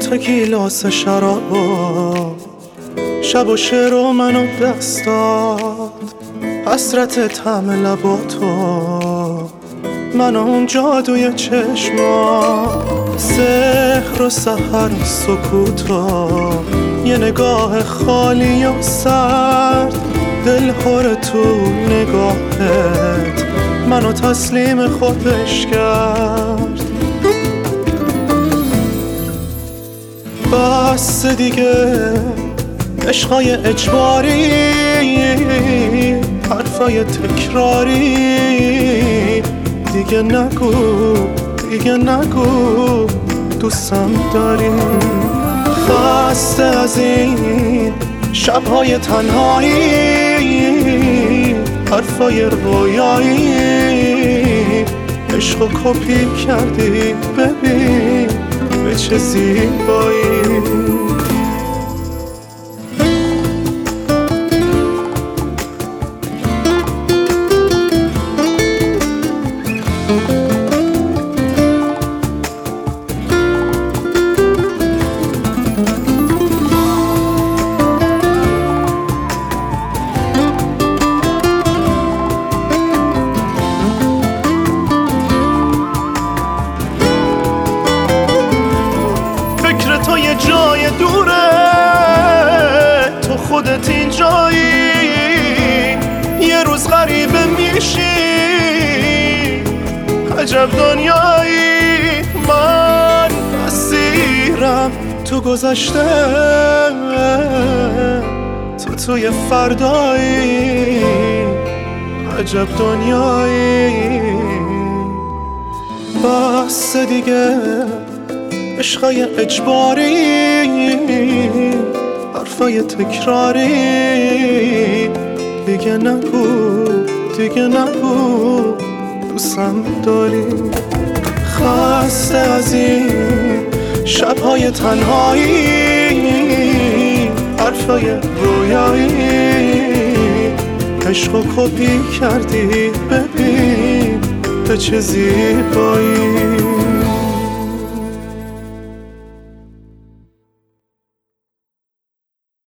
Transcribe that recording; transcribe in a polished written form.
تا گیلاس شرابا شب و شعر و منو دست داد، حسرت طعم لباتو، من اون جادوی چشما، سحر و سحر و سکوتا، یه نگاه خالی و سرد، دل خور تو نگاهت منو تسلیم خودش کرد. بس دیگه عشقای اجباری، حرفای تکراری، دیگه نگو دیگه نگو دوستم داری. خسته از این شبهای تنهایی، حرفای رویایی، عشقو کپی کردی ببین به چه زیبایی. تو یه جای دوره، تو خودت این جایی، یه روز غریبه میشی، عجب دنیایی. من اسیرم تو گذشته، تو توی فردایی، عجب دنیایی. بس دیگه عشقای اجباری، حرفای تکراری، دیگه نگو دیگه نگو دوستم داری. خسته از این شبهای تنهایی، حرفای رویایی، عشقو کپی کردی ببین به چه زیبایی.